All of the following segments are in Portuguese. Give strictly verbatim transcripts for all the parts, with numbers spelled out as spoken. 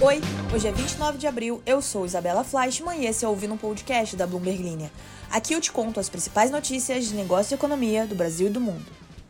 Oi, hoje é vinte e nove de abril, eu sou Isabela Fleischmann e esse é o Ouvindo um Podcast da Bloomberg Linha. Aqui eu te conto as principais notícias de negócio e economia do Brasil e do mundo.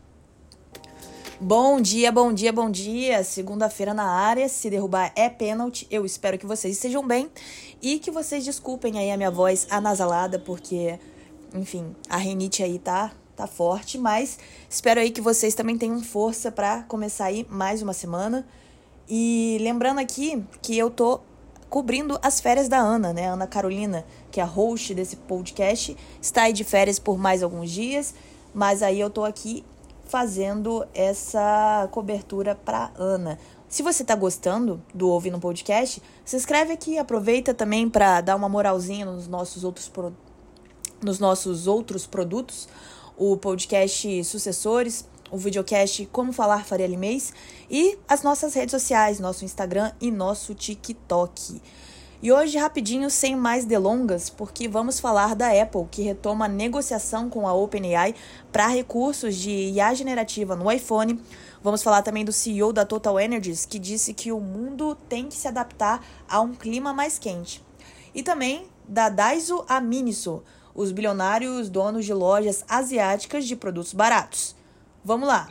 Bom dia, bom dia, bom dia! Segunda-feira na área, se derrubar é pênalti, eu espero que vocês estejam bem e que vocês desculpem aí a minha voz anasalada, porque, enfim, a rinite aí tá, tá forte, mas espero aí que vocês também tenham força para começar aí mais uma semana. E lembrando aqui que eu tô cobrindo as férias da Ana, né? Ana Carolina, que é a host desse podcast, está aí de férias por mais alguns dias, mas aí eu tô aqui fazendo essa cobertura para Ana. Se você tá gostando do Ouvindo um Podcast, se inscreve aqui, aproveita também para dar uma moralzinha nos nossos outros pro... nos nossos outros produtos, o podcast Sucessores, o videocast Como Falar Faria Limês e as nossas redes sociais, nosso Instagram e nosso TikTok. E hoje, rapidinho, sem mais delongas, porque vamos falar da Apple, que retoma a negociação com a OpenAI para recursos de I A generativa no iPhone. Vamos falar também do C E O da Total Energies, que disse que o mundo tem que se adaptar a um clima mais quente. E também da Daiso a Miniso, os bilionários donos de lojas asiáticas de produtos baratos. Vamos lá!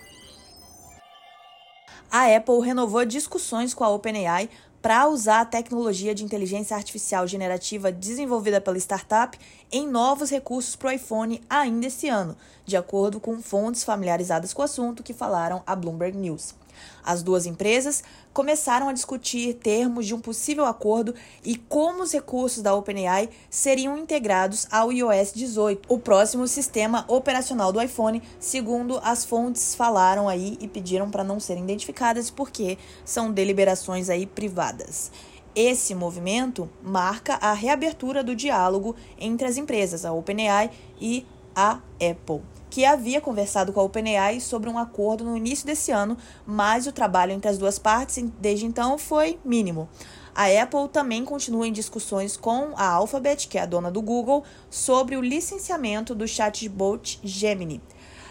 A Apple renovou discussões com a OpenAI para usar a tecnologia de inteligência artificial generativa desenvolvida pela startup em novos recursos para o iPhone ainda esse ano, de acordo com fontes familiarizadas com o assunto que falaram à Bloomberg News. As duas empresas começaram a discutir termos de um possível acordo e como os recursos da OpenAI seriam integrados ao i O S dezoito, o próximo sistema operacional do iPhone, segundo as fontes falaram aí e pediram para não serem identificadas porque são deliberações aí privadas. Esse movimento marca a reabertura do diálogo entre as empresas, a OpenAI e a Apple, que havia conversado com a OpenAI sobre um acordo no início desse ano, mas o trabalho entre as duas partes desde então foi mínimo. A Apple também continua em discussões com a Alphabet, que é a dona do Google, sobre o licenciamento do chatbot Gemini.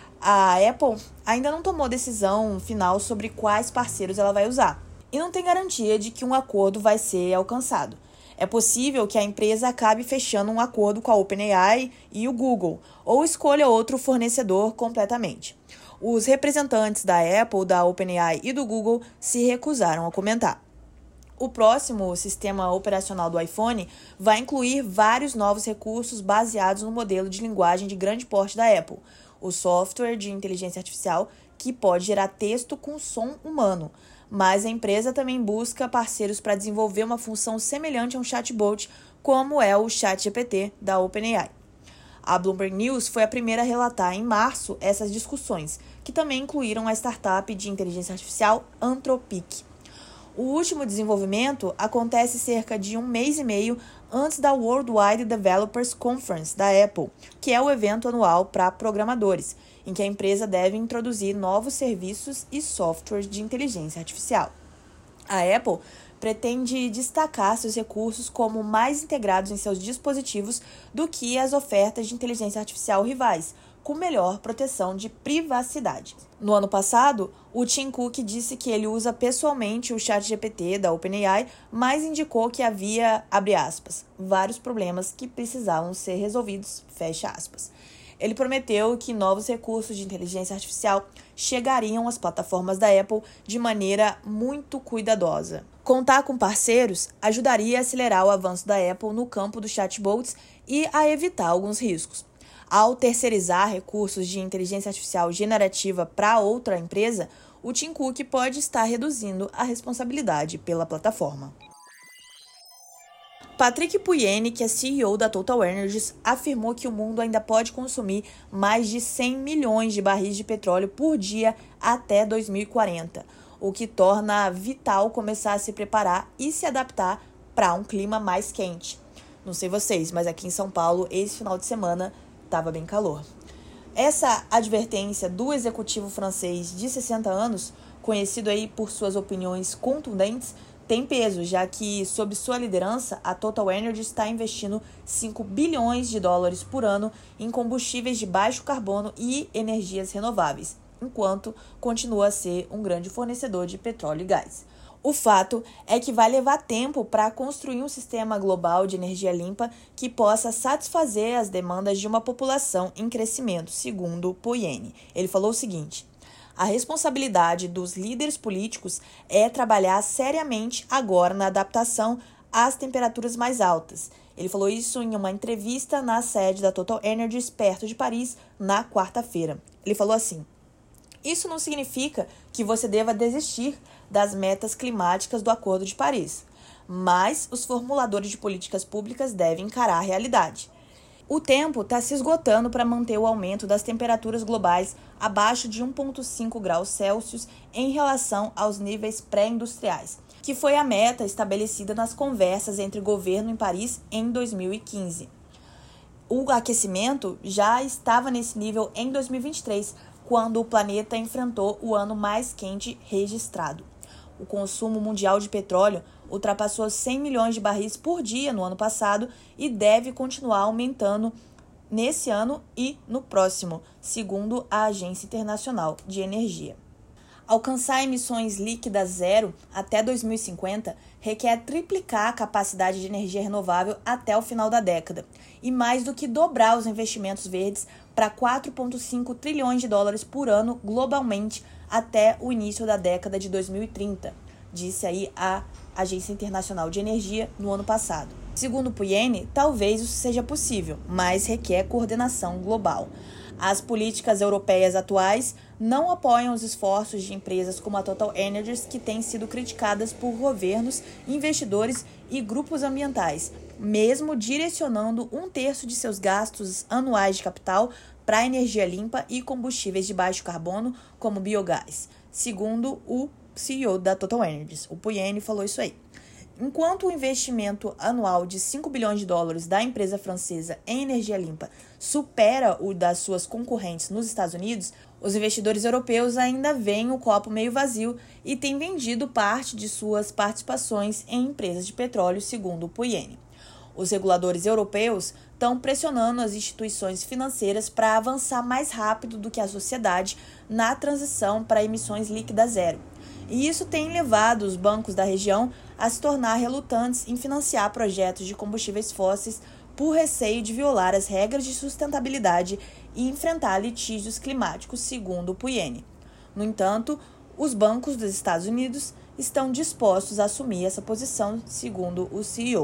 A Apple ainda não tomou decisão final sobre quais parceiros ela vai usar, e não tem garantia de que um acordo vai ser alcançado. É possível que a empresa acabe fechando um acordo com a OpenAI e o Google, ou escolha outro fornecedor completamente. Os representantes da Apple, da OpenAI e do Google se recusaram a comentar. O próximo sistema operacional do iPhone vai incluir vários novos recursos baseados no modelo de linguagem de grande porte da Apple, o software de inteligência artificial que pode gerar texto com som humano. Mas a empresa também busca parceiros para desenvolver uma função semelhante a um chatbot, como é o ChatGPT da OpenAI. A Bloomberg News foi a primeira a relatar em março essas discussões, que também incluíram a startup de inteligência artificial Anthropic. O último desenvolvimento acontece cerca de um mês e meio antes da Worldwide Developers Conference da Apple, que é o evento anual para programadores, em que a empresa deve introduzir novos serviços e softwares de inteligência artificial. A Apple pretende destacar seus recursos como mais integrados em seus dispositivos do que as ofertas de inteligência artificial rivais, com melhor proteção de privacidade. No ano passado, o Tim Cook disse que ele usa pessoalmente o ChatGPT da OpenAI, mas indicou que havia, abre aspas, vários problemas que precisavam ser resolvidos, fecha aspas. Ele prometeu que novos recursos de inteligência artificial chegariam às plataformas da Apple de maneira muito cuidadosa. Contar com parceiros ajudaria a acelerar o avanço da Apple no campo dos chatbots e a evitar alguns riscos. Ao terceirizar recursos de inteligência artificial generativa para outra empresa, o Tim Cook pode estar reduzindo a responsabilidade pela plataforma. Patrick Pouyanné, que é C E O da Total Energies, afirmou que o mundo ainda pode consumir mais de cem milhões de barris de petróleo por dia até dois mil e quarenta, o que torna vital começar a se preparar e se adaptar para um clima mais quente. Não sei vocês, mas aqui em São Paulo, esse final de semana, estava bem calor. Essa advertência do executivo francês de sessenta anos, conhecido aí por suas opiniões contundentes, tem peso, já que, sob sua liderança, a Total Energies está investindo cinco bilhões de dólares por ano em combustíveis de baixo carbono e energias renováveis, enquanto continua a ser um grande fornecedor de petróleo e gás. O fato é que vai levar tempo para construir um sistema global de energia limpa que possa satisfazer as demandas de uma população em crescimento, segundo Pouyenné. Ele falou o seguinte: a responsabilidade dos líderes políticos é trabalhar seriamente agora na adaptação às temperaturas mais altas. Ele falou isso em uma entrevista na sede da TotalEnergies, perto de Paris, na quarta-feira. Ele falou assim: isso não significa que você deva desistir das metas climáticas do Acordo de Paris, mas os formuladores de políticas públicas devem encarar a realidade. O tempo está se esgotando para manter o aumento das temperaturas globais abaixo de um vírgula cinco graus Celsius em relação aos níveis pré-industriais, que foi a meta estabelecida nas conversas entre o governo em Paris em dois mil e quinze. O aquecimento já estava nesse nível em dois mil e vinte e três, quando o planeta enfrentou o ano mais quente registrado. O consumo mundial de petróleo ultrapassou cem milhões de barris por dia no ano passado e deve continuar aumentando nesse ano e no próximo, segundo a Agência Internacional de Energia. Alcançar emissões líquidas zero até dois mil e cinquenta requer triplicar a capacidade de energia renovável até o final da década e mais do que dobrar os investimentos verdes para quatro vírgula cinco trilhões de dólares por ano globalmente até o início da década de dois mil e trinta, disse aí a Agência Internacional de Energia no ano passado. Segundo Pouyenné, talvez isso seja possível, mas requer coordenação global. As políticas europeias atuais não apoiam os esforços de empresas como a TotalEnergies, que têm sido criticadas por governos, investidores e grupos ambientais, mesmo direcionando um terço de seus gastos anuais de capital para energia limpa e combustíveis de baixo carbono, como biogás, segundo o C E O da TotalEnergies. O Pouyenné falou isso aí. Enquanto o investimento anual de cinco bilhões de dólares da empresa francesa em energia limpa supera o das suas concorrentes nos Estados Unidos, os investidores europeus ainda veem o copo meio vazio e têm vendido parte de suas participações em empresas de petróleo, segundo o Pouyenné. Os reguladores europeus estão pressionando as instituições financeiras para avançar mais rápido do que a sociedade na transição para emissões líquidas zero. E isso tem levado os bancos da região a se tornar relutantes em financiar projetos de combustíveis fósseis por receio de violar as regras de sustentabilidade e enfrentar litígios climáticos, segundo o Pouyenné. No entanto, os bancos dos Estados Unidos estão dispostos a assumir essa posição, segundo o C E O.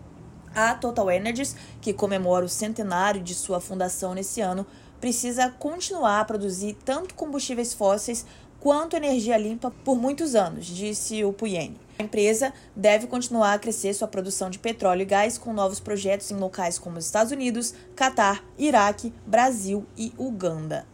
A TotalEnergies, que comemora o centenário de sua fundação nesse ano, precisa continuar a produzir tanto combustíveis fósseis quanto energia limpa por muitos anos, disse o Pouyenné. A empresa deve continuar a crescer sua produção de petróleo e gás com novos projetos em locais como os Estados Unidos, Catar, Iraque, Brasil e Uganda.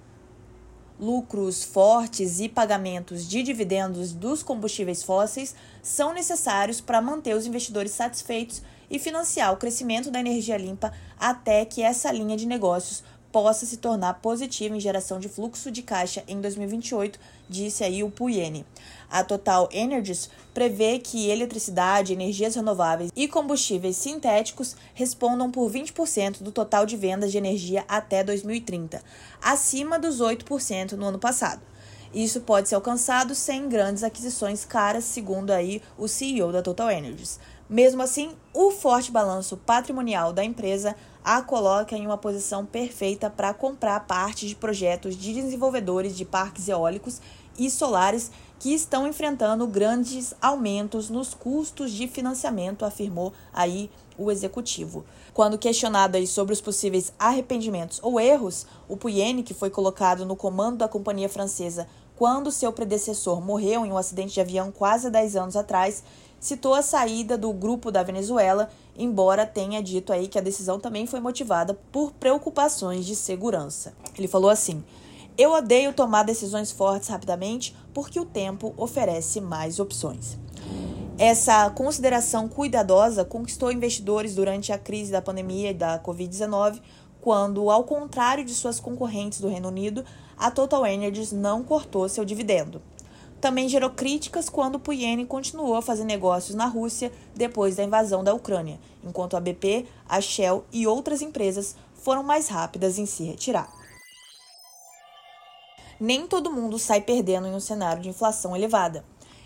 Lucros fortes e pagamentos de dividendos dos combustíveis fósseis são necessários para manter os investidores satisfeitos e financiar o crescimento da energia limpa até que essa linha de negócios possa se tornar positiva em geração de fluxo de caixa em dois mil e vinte e oito, disse aí o Pouyenné. A TotalEnergies prevê que eletricidade, energias renováveis e combustíveis sintéticos respondam por vinte por cento do total de vendas de energia até dois mil e trinta, acima dos oito por cento no ano passado. Isso pode ser alcançado sem grandes aquisições caras, segundo aí o C E O da TotalEnergies. Mesmo assim, o forte balanço patrimonial da empresa a coloca em uma posição perfeita para comprar parte de projetos de desenvolvedores de parques eólicos e solares que estão enfrentando grandes aumentos nos custos de financiamento, afirmou aí o executivo. Quando questionado aí sobre os possíveis arrependimentos ou erros, o Pouyenné, que foi colocado no comando da companhia francesa quando seu predecessor morreu em um acidente de avião quase dez anos atrás, citou a saída do grupo da Venezuela, embora tenha dito aí que a decisão também foi motivada por preocupações de segurança. Ele falou assim: eu odeio tomar decisões fortes rapidamente porque o tempo oferece mais opções. Essa consideração cuidadosa conquistou investidores durante a crise da pandemia da covid dezenove, quando, ao contrário de suas concorrentes do Reino Unido, a TotalEnergies não cortou seu dividendo. Também gerou críticas quando Pouyenné continuou a fazer negócios na Rússia depois da invasão da Ucrânia, enquanto a B P, a Shell e outras empresas foram mais rápidas em se retirar. Nem todo mundo sai perdendo em um cenário de inflação elevada.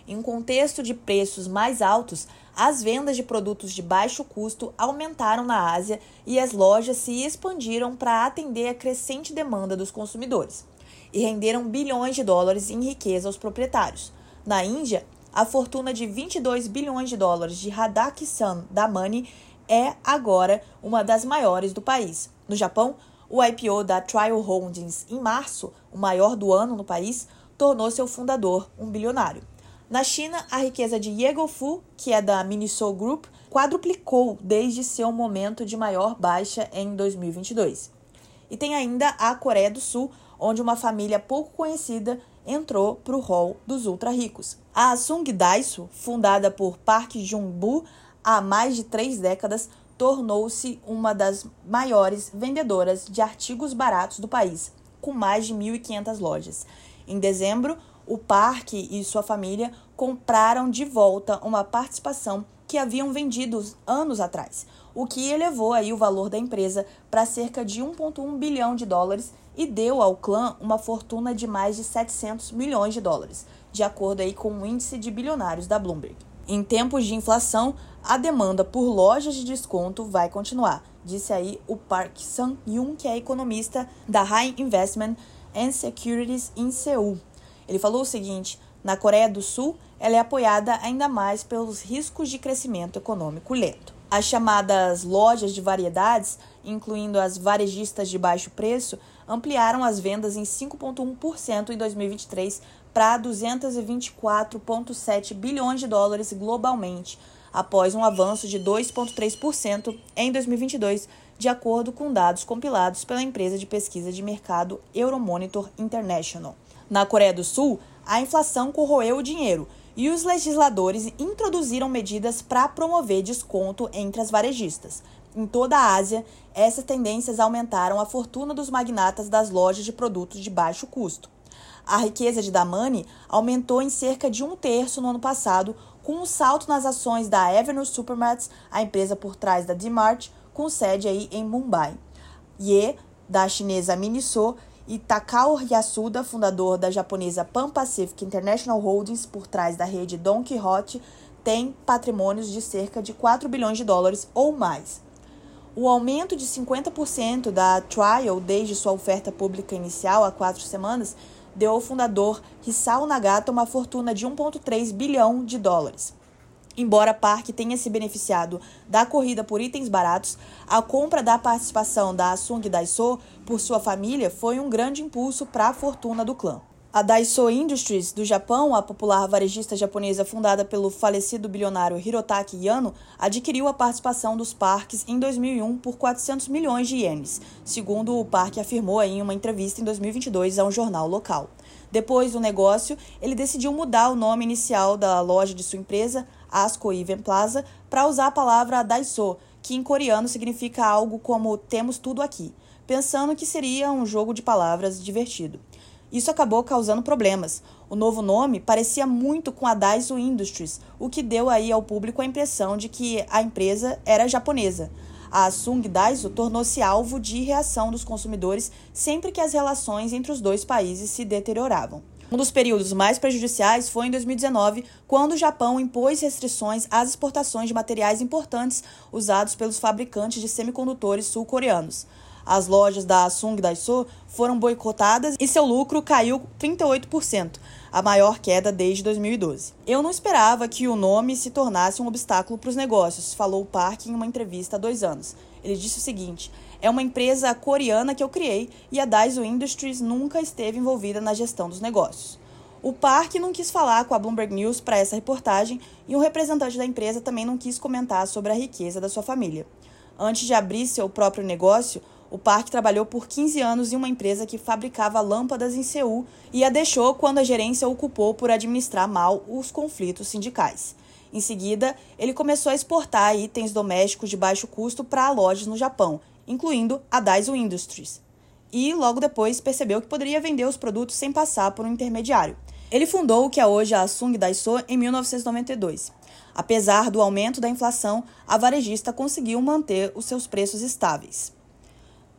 Em um contexto de preços mais altos, as vendas de produtos de baixo custo aumentaram na Ásia e as lojas se expandiram para atender a crescente demanda dos consumidores e renderam bilhões de dólares em riqueza aos proprietários. Na Índia, a fortuna de vinte e dois bilhões de dólares de Radhakrishnan Damani é agora uma das maiores do país. No Japão, o I P O da Trial Holdings em março, o maior do ano no país, tornou seu fundador um bilionário. Na China, a riqueza de Ye Guofu, que é da Miniso Group, quadruplicou desde seu momento de maior baixa em dois mil e vinte e dois. E tem ainda a Coreia do Sul, onde uma família pouco conhecida entrou para o hall dos ultra-ricos. A Arsung Daiso, fundada por Park Jung-bu há mais de três décadas, tornou-se uma das maiores vendedoras de artigos baratos do país, com mais de mil e quinhentas lojas. Em dezembro, o Park e sua família compraram de volta uma participação que haviam vendido anos atrás, o que elevou aí o valor da empresa para cerca de um vírgula um bilhão de dólares e deu ao clã uma fortuna de mais de setecentos milhões de dólares, de acordo aí com o índice de bilionários da Bloomberg. Em tempos de inflação, a demanda por lojas de desconto vai continuar, disse aí o Park Sang-yoon, que é economista da High Investment and Securities em Seul. Ele falou o seguinte: na Coreia do Sul, ela é apoiada ainda mais pelos riscos de crescimento econômico lento. As chamadas lojas de variedades, incluindo as varejistas de baixo preço, ampliaram as vendas em cinco vírgula um por cento em dois mil e vinte e três para duzentos e vinte e quatro vírgula sete bilhões de dólares globalmente, após um avanço de dois vírgula três por cento em dois mil e vinte e dois, de acordo com dados compilados pela empresa de pesquisa de mercado Euromonitor International. Na Coreia do Sul, a inflação corroeu o dinheiro e os legisladores introduziram medidas para promover desconto entre as varejistas. Em toda a Ásia, essas tendências aumentaram a fortuna dos magnatas das lojas de produtos de baixo custo. A riqueza de Damani aumentou em cerca de um terço no ano passado, com um salto nas ações da Avenue Supermarts, a empresa por trás da D-Mart, com sede aí em Mumbai. Ye, da chinesa Miniso, e Takao Yasuda, fundador da japonesa Pan Pacific International Holdings, por trás da rede Don Quijote, tem patrimônios de cerca de quatro bilhões de dólares ou mais. O aumento de cinquenta por cento da Trial desde sua oferta pública inicial há quatro semanas deu ao fundador Hisao Nagata uma fortuna de um vírgula três bilhão de dólares. Embora Park tenha se beneficiado da corrida por itens baratos, a compra da participação da Arsung Daiso por sua família foi um grande impulso para a fortuna do clã. A Daiso Industries, do Japão, a popular varejista japonesa fundada pelo falecido bilionário Hirotaki Yano, adquiriu a participação dos Parks em dois mil e um por quatrocentos milhões de ienes, segundo o Park afirmou em uma entrevista em dois mil e vinte e dois a um jornal local. Depois do negócio, ele decidiu mudar o nome inicial da loja de sua empresa, Asco Even Plaza, para usar a palavra Daiso, que em coreano significa algo como temos tudo aqui, pensando que seria um jogo de palavras divertido. Isso acabou causando problemas. O novo nome parecia muito com a Daiso Industries, o que deu aí ao público a impressão de que a empresa era japonesa. A Arsung Daiso tornou-se alvo de reação dos consumidores sempre que as relações entre os dois países se deterioravam. Um dos períodos mais prejudiciais foi em dois mil e dezenove, quando o Japão impôs restrições às exportações de materiais importantes usados pelos fabricantes de semicondutores sul-coreanos. As lojas da Arsung Daiso foram boicotadas e seu lucro caiu trinta e oito por cento, a maior queda desde dois mil e doze. Eu não esperava que o nome se tornasse um obstáculo para os negócios, falou o Park em uma entrevista há dois anos. Ele disse o seguinte: é uma empresa coreana que eu criei e a Daiso Industries nunca esteve envolvida na gestão dos negócios. O Park não quis falar com a Bloomberg News para essa reportagem e um representante da empresa também não quis comentar sobre a riqueza da sua família. Antes de abrir seu próprio negócio, o Park trabalhou por quinze anos em uma empresa que fabricava lâmpadas em Seul e a deixou quando a gerência o culpou por administrar mal os conflitos sindicais. Em seguida, ele começou a exportar itens domésticos de baixo custo para lojas no Japão, incluindo a Daiso Industries. E, logo depois, percebeu que poderia vender os produtos sem passar por um intermediário. Ele fundou o que é hoje a Arsung Daiso em mil novecentos e noventa e dois. Apesar do aumento da inflação, a varejista conseguiu manter os seus preços estáveis.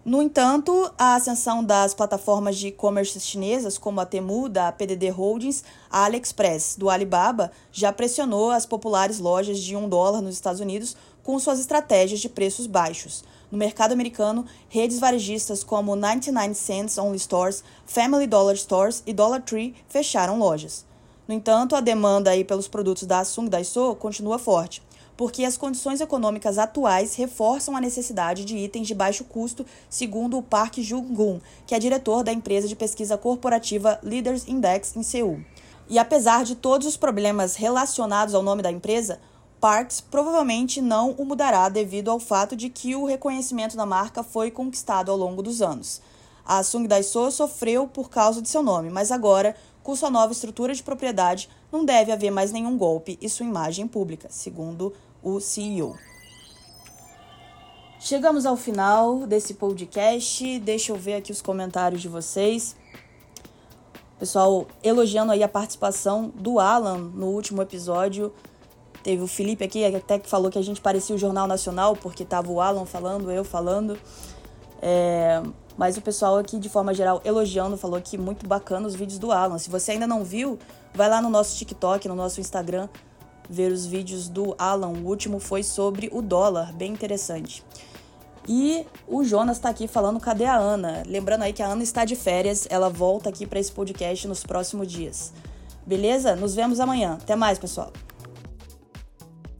No entanto, a ascensão das plataformas de e-commerce chinesas, como a Temu, da P D D Holdings, a AliExpress, do Alibaba, já pressionou as populares lojas de um dólar nos Estados Unidos com suas estratégias de preços baixos. No mercado americano, redes varejistas como noventa e nove Cents Only Stores, Family Dollar Stores e Dollar Tree fecharam lojas. No entanto, a demanda aí pelos produtos da Samsung Daiso continua forte, porque as condições econômicas atuais reforçam a necessidade de itens de baixo custo, segundo o Park Jung-gun, que é diretor da empresa de pesquisa corporativa Leaders Index em Seul. E apesar de todos os problemas relacionados ao nome da empresa, Parks provavelmente não o mudará devido ao fato de que o reconhecimento da marca foi conquistado ao longo dos anos. A Samsung Daiso sofreu por causa de seu nome, mas agora, com sua nova estrutura de propriedade, não deve haver mais nenhum golpe em sua imagem pública, segundo o C E O. Chegamos ao final desse podcast. Deixa eu ver aqui os comentários de vocês. Pessoal, elogiando aí a participação do Alan no último episódio. Teve o Felipe aqui, até que falou que a gente parecia o Jornal Nacional, porque tava o Alan falando, eu falando. É... Mas o pessoal aqui, de forma geral, elogiando, falou que muito bacana os vídeos do Alan. Se você ainda não viu, vai lá no nosso TikTok, no nosso Instagram, ver os vídeos do Alan. O último foi sobre o dólar, bem interessante. E o Jonas tá aqui falando, cadê a Ana? Lembrando aí que a Ana está de férias, ela volta aqui para esse podcast nos próximos dias. Beleza? Nos vemos amanhã. Até mais, pessoal.